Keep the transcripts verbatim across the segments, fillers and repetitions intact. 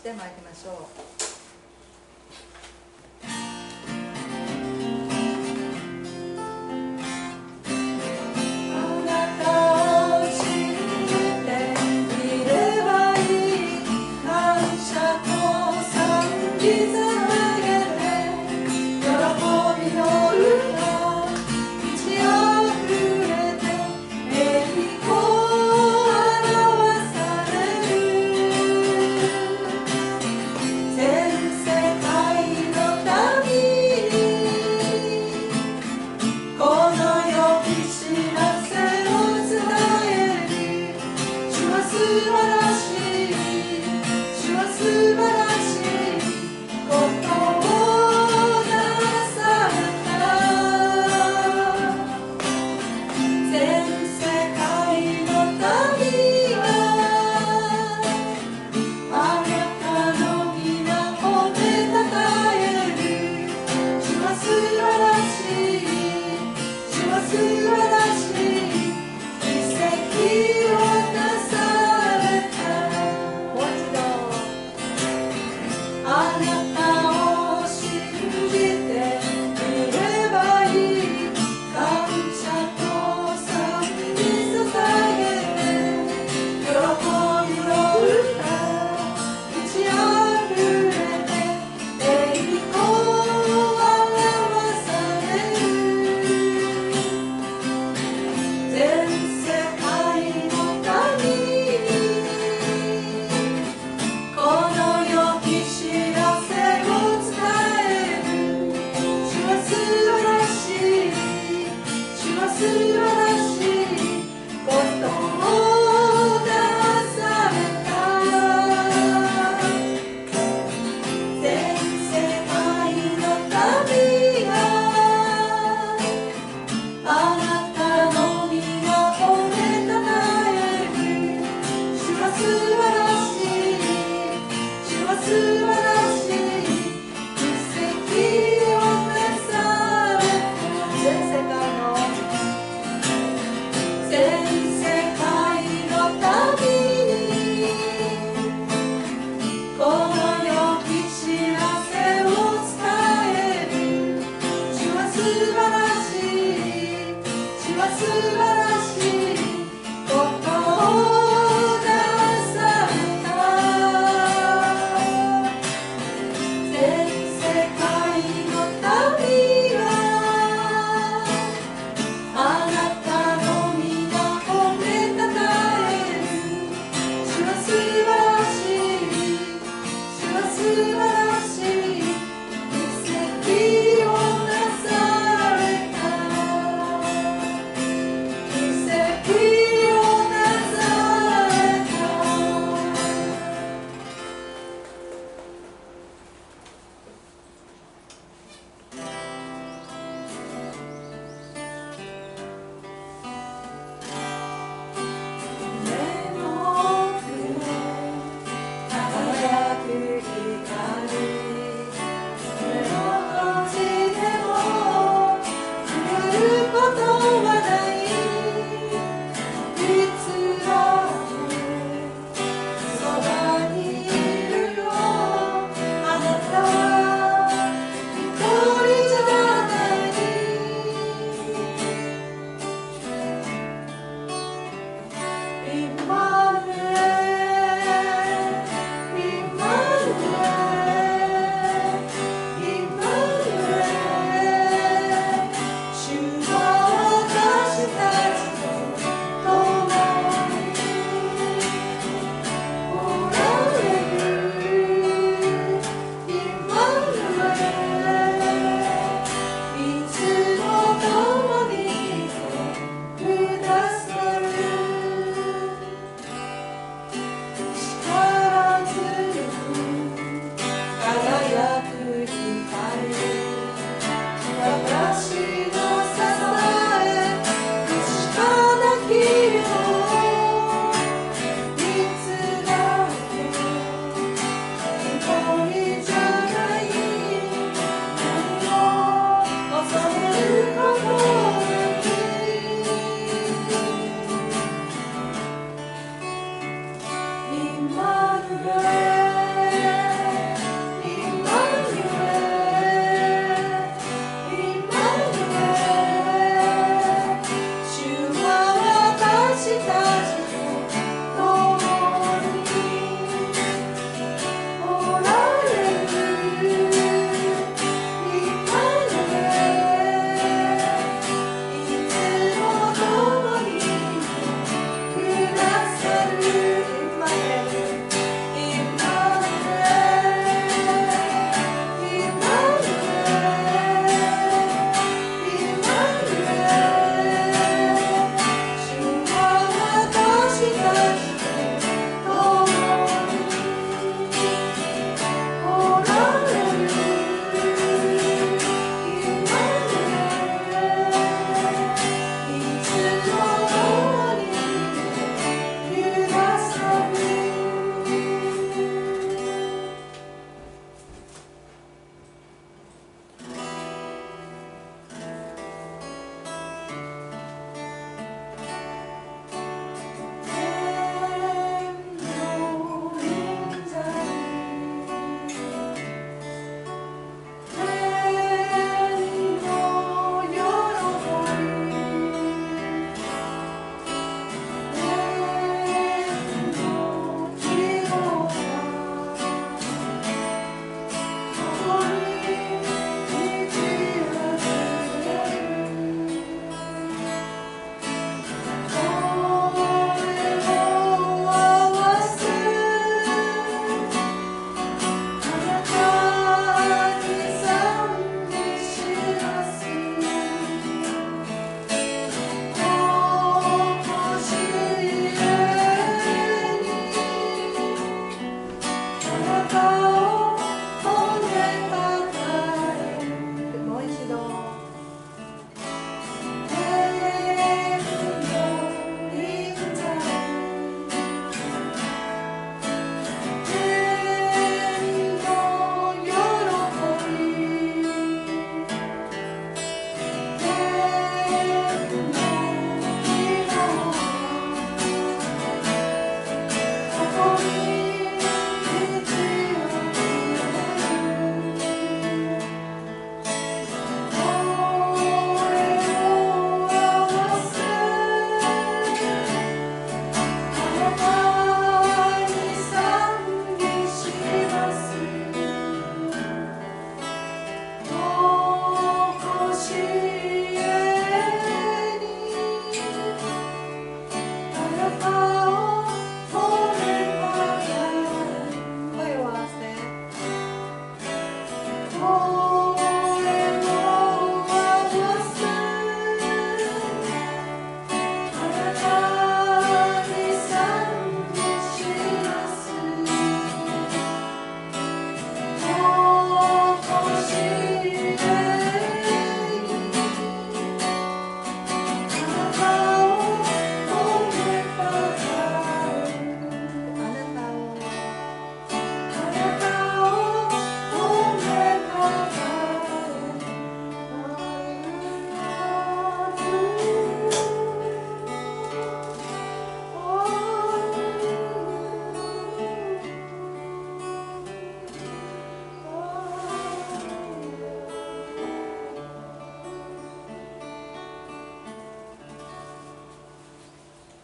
してまいりましょう。 「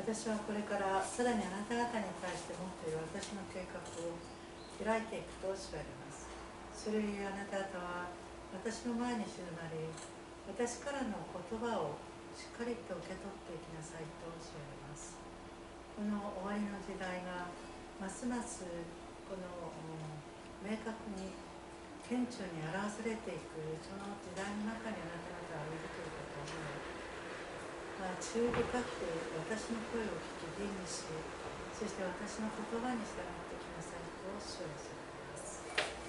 私はこれからさらにあなた方に対して持っている私の計画を開いていくとおっしゃいます。それゆえあなた方は私の前に静まり、私からの言葉をしっかりと受け取っていきなさいとおっしゃいます。この終わりの時代がますますこの明確に顕著に表されていくその時代の中にあなた方はいるということを思い、まあ、注意深く私の声を聞き吟味し、そして私の言葉に従ってきなさいと主はされます。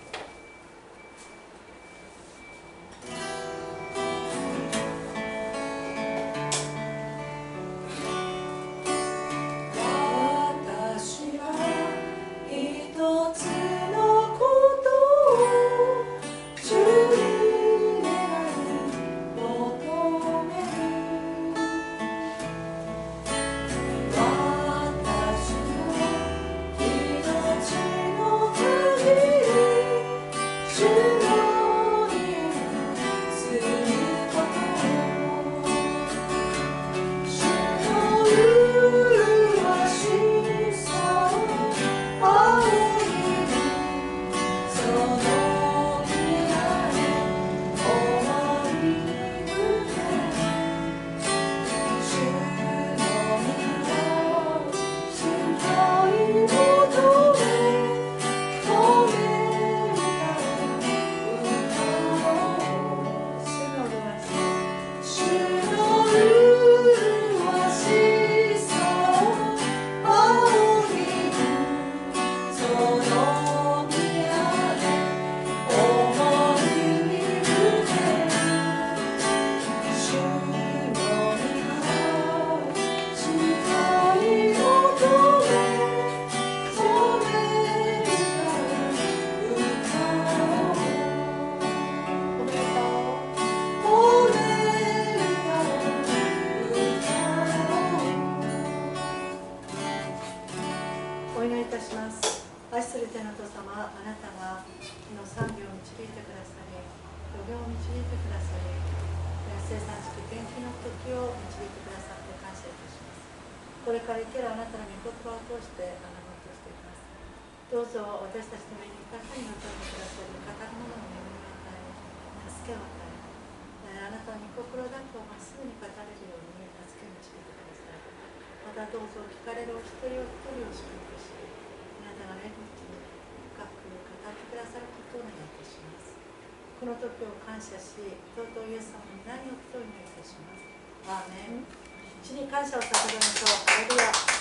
これから生けるあなたの御言葉を通してあなたを通していきます。どうぞ私たちの上に深くに臨んでくださる語る者の恵みを与え、助けを与え、あなたの御心だけをまっすぐに語れるように助け導いてください。またどうぞ聞かれるお一人お一人を祝福し、あなたが恵みに深く語ってくださることをお願いいたします。この時を感謝し、尊いイエス様に何をお祈りいたします。アーメン。主に感謝を捧げましょう。ハレルヤ。